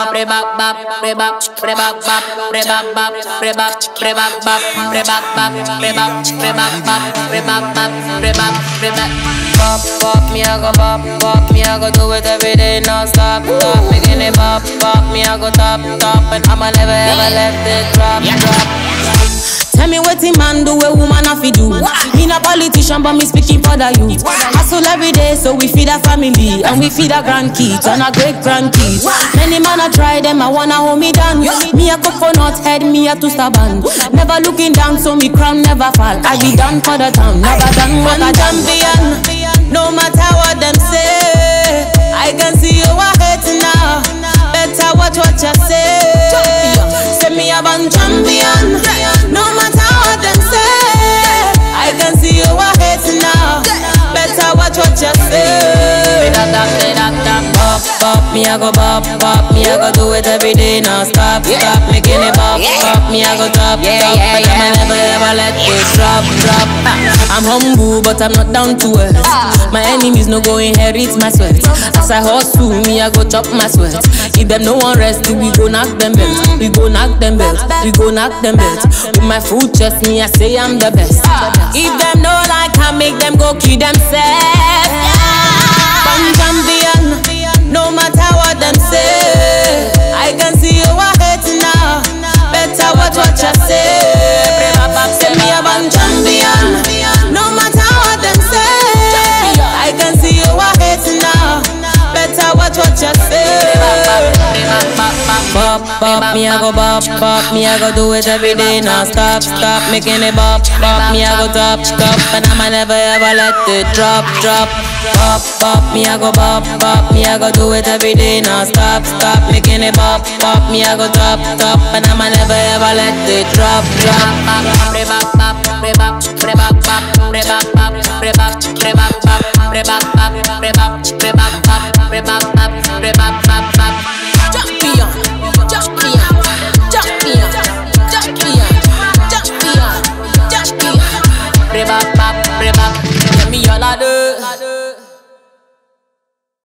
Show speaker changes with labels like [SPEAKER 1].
[SPEAKER 1] Me I go pop, me I go do it every day, non-stop, stop, making it pop, me I go top, and I'ma never ever let it drop. Tell me what a man do, a woman have to do. Me not politician, but me speaking for the youth. Hustle every day, so we feed our family, and we feed our grandkids and our great grandkids. Many man I try them, I wanna hold me down. Me a coconut head, me a two stubborn. Never looking down, so me crown never fall. I be done for the town, never done what I champion. No matter what them say, I can see you are hating now. Better watch what you say. Say me a born champion. No matter what them say, I can see you are hating now. Better watch what you say. Pop, me I go pop, me I go do it every day, now stop, making it pop, me I go top, and I'ma never ever let it drop. I'm humble, but I'm not down to earth. My enemies no go inherit my sweat. As I hustle, me I go chop my sweat. If them no one rest, we go knock them belts. We go knock them belts. We go knock them belts. With my full chest, me I say I'm the best. If them no like, I make them go kill themselves. Born champion. No matter what them say, I can see you are hating now. Better watch what you say. Say me a born champion. No matter what them say, I can see you are hating now. Better watch what you say. Pop, me I go pop, me I go do it every day, now stop, making it pop, me I go top, and I'ma never ever let it drop. Pop, me I go pop, me I go do it every day, now stop, making it pop, me I go top, and I'ma never ever let it drop.